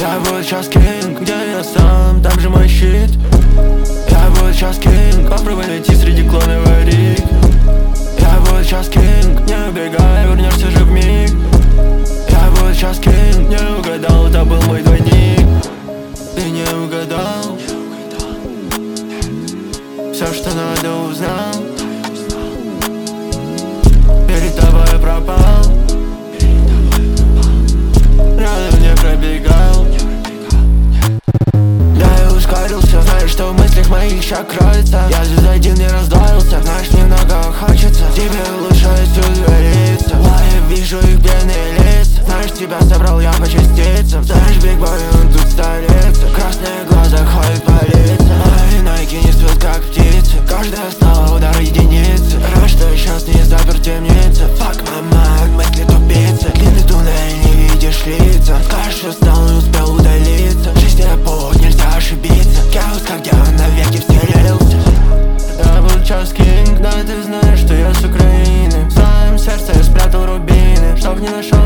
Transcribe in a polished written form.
Я буду сейчас кинг, где я сам, там же мой щит. Я буду сейчас кинг, попробуй найти среди клонов рик. Я буду сейчас кинг, не убегай, вернешься же вмиг. Я буду сейчас кинг, не угадал, это был мой двойник. Ты не угадал, все, что надо, узнал. Перед тобой я пропал, рядом не пробегал. Да, я ускорился, знаешь, что в мыслях моих еще кроется. Я здесь один не раздвоился, знаешь, немного хочется тебе лучше отсюда валиться. Я вижу их пьяные лица, знаешь, тебя собрал я по частицам. Знаешь, биг бой, он тут столица. Красные глаза ходят по лицам. Мои найки несут как птицы, каждая снова удар единицы. Рад, что я сейчас не запер в темнице. Fuck my mind, мысли тупицы. Длинный туннель, не видишь лица. Скажешь, устал и успел удалиться. Жизнь это путь, нельзя ошибиться. Chaos, как демон, навеки вселился. Я был час кинг, да ты знаешь, что я с Украины. В своем сердце я спрятал рубины, чтоб не нашел